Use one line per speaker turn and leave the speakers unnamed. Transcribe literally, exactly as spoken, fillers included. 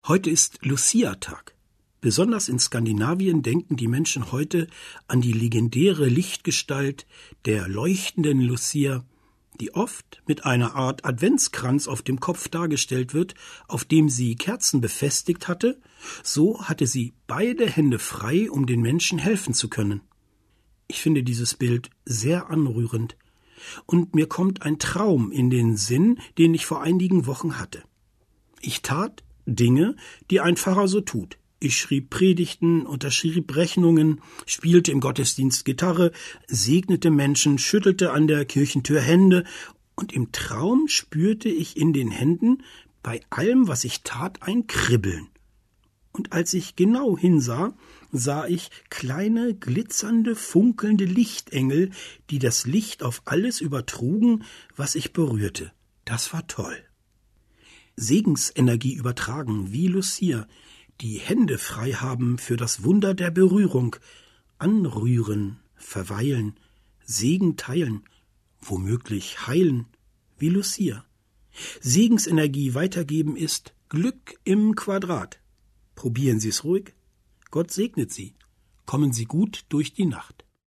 Heute ist Lucia-Tag. Besonders in Skandinavien denken die Menschen heute an die legendäre Lichtgestalt der leuchtenden Lucia, die oft mit einer Art Adventskranz auf dem Kopf dargestellt wird, auf dem sie Kerzen befestigt hatte. So hatte sie beide Hände frei, um den Menschen helfen zu können. Ich finde dieses Bild sehr anrührend. Und mir kommt ein Traum in den Sinn, den ich vor einigen Wochen hatte. Ich tat Dinge, die ein Pfarrer so tut. Ich schrieb Predigten, unterschrieb Rechnungen, spielte im Gottesdienst Gitarre, segnete Menschen, schüttelte an der Kirchentür Hände, und im Traum spürte ich in den Händen bei allem, was ich tat, ein Kribbeln. Und als ich genau hinsah, sah ich kleine, glitzernde, funkelnde Lichtengel, die das Licht auf alles übertrugen, was ich berührte. Das war toll. Segensenergie übertragen, wie Lucia, die Hände frei haben für das Wunder der Berührung, anrühren, verweilen, Segen teilen, womöglich heilen, wie Lucia. Segensenergie weitergeben ist Glück im Quadrat. Probieren Sie es ruhig. Gott segnet Sie. Kommen Sie gut durch die Nacht.